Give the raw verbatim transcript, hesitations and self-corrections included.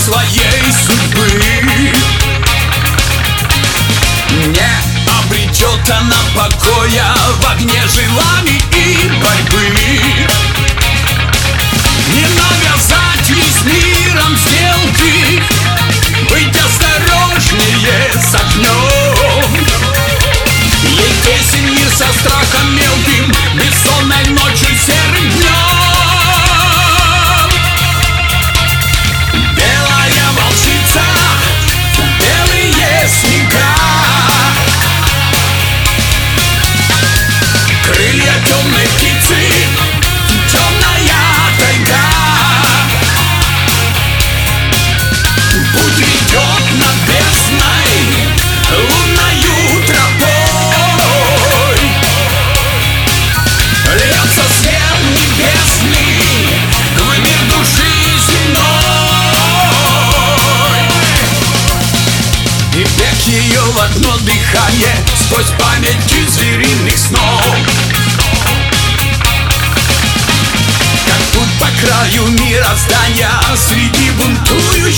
своей судьбы. Не обретет она покоя в огне желаний и борьбы. Не навязать весь миром сделки, быть осторожнее с огнем. Ей песен мир со страхом мелким, бессонной ночью, серым днем. Белая волчица, белые снега, крылья темной птицы, темная тайга. Путь ведет над бездной лунною тропой. Льется свет небесный в мир души земной. И век ее в одно дыхание сквозь памяти звериных снов. Как путь по краю мироздания среди бунтующих